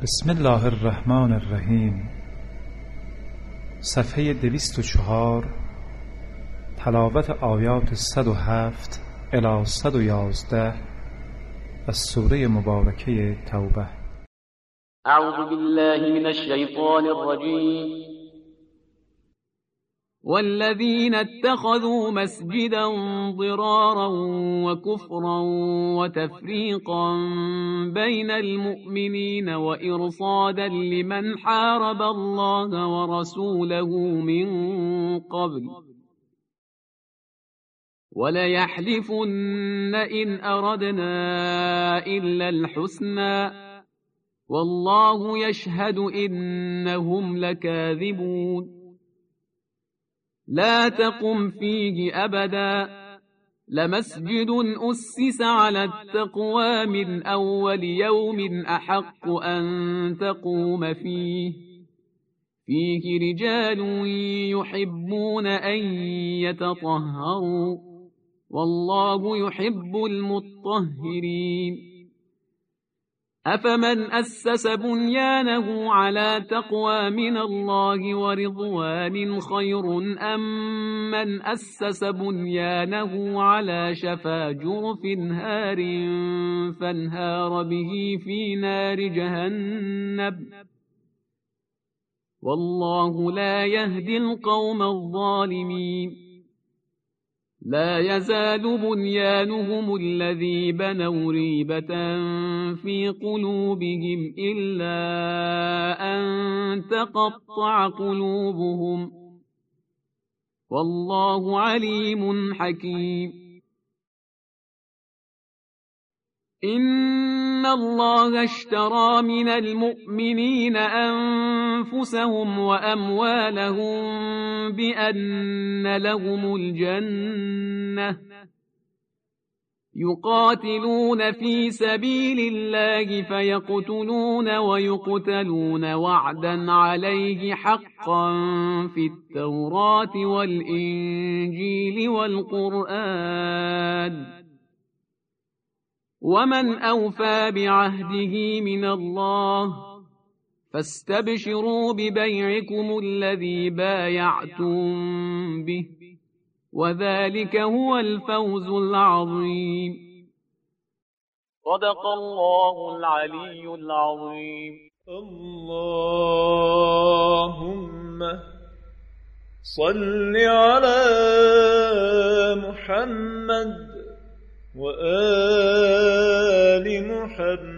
بسم الله الرحمن الرحیم. صفحه 204. تلاوت آیات 107 الی 111 از سوره مبارکه توبه. اعوذ بالله من الشیطان الرجیم. والذين اتخذوا مسجدا ضرارا وكفرا وتفريقا بين المؤمنين وإرصادا لمن حارب الله ورسوله من قبل وليحلفن إن أردنا إلا الحسنى والله يشهد إنهم لكاذبون. لا تقم فيه أبدا لمسجد أسس على التقوى من أول يوم أحق أن تقوم فيه رجال يحبون أن يتطهروا والله يحب المطهرين. أفمن أسس بنيانه على تقوى من الله ورضوان خير أم من أسس بنيانه على شفا جرف هار فانهار به في نار جهنم والله لا يهدي القوم الظالمين. لا يزال بنيانهم الذي بنوا ريبة في قلوبهم إلا أن تقطع قلوبهم والله عليم حكيم. إن الله اشترى من المؤمنين أنفسهم وأموالهم بأن لهم الجنة يقاتلون في سبيل الله فيقتلون ويقتلون وعدا عليه حقا في التوراة والإنجيل والقرآن ومن أوفى بعهده من الله فاستبشروا ببيعكم الذي بايعتم به وذلك هو الفوز العظيم. صدق الله العلي العظيم. اللهم صل على محمد وآل محمد